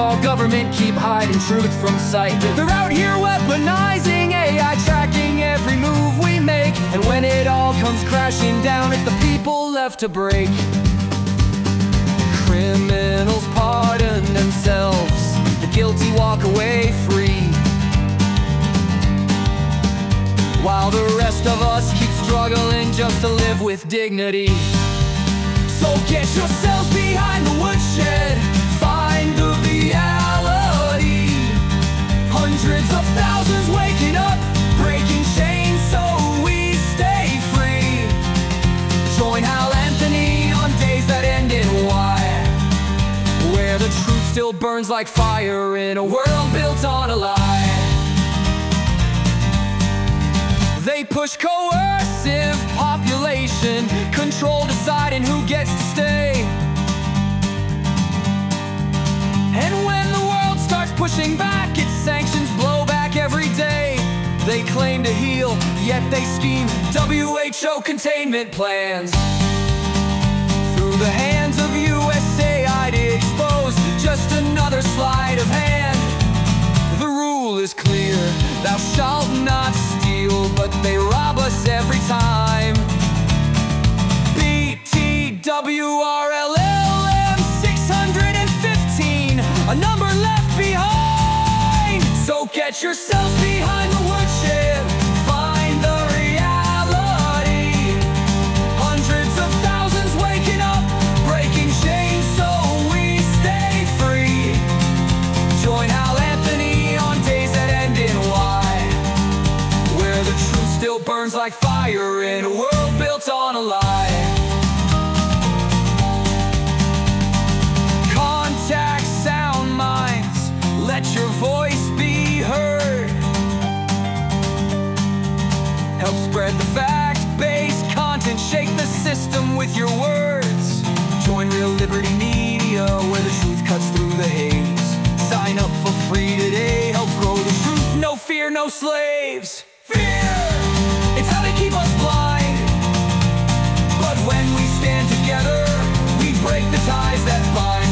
call government keep hiding truth from sight. They're out here weaponizing AI, tracking every move we make. And when it all comes crashing down, it's the people left to break. Criminals pardon themselves, the guilty walk away free, while the rest of us keep struggling just to live with dignity. So get yourselves behind the woodshed, find the reality. Hundreds of thousands waking up, breaking chains so we stay free. Join Hal Anthony on days that end in Y, where the truth still burns like fire in a world built on a lie. They push coercive population control, deciding who gets to stay. And when the world starts pushing back, its sanctions blow back every day. They claim to heal, yet they scheme WHO containment plans. Through the hands of USAID exposed, just another sleight of hand. The rule is clear, thou shalt not steal, but they rob us every time. BTWRLLM 615, a number left behind. So get yourselves behind the woodshed, find the reality. Hundreds of thousands waking up, breaking chains so we stay free. Join Hal Anthony on days that end in Y, where the truth still burns like fire in a world built on a lie. Contact sound minds, let your voice be heard. Help spread the fact-based content, shake the system with your words. Join Real Liberty Media, where the truth cuts through the haze. Sign up for free today, help grow the truth. No fear, no slaves. Fear, it's how they keep us blind. But when we stand together, we break the ties that bind.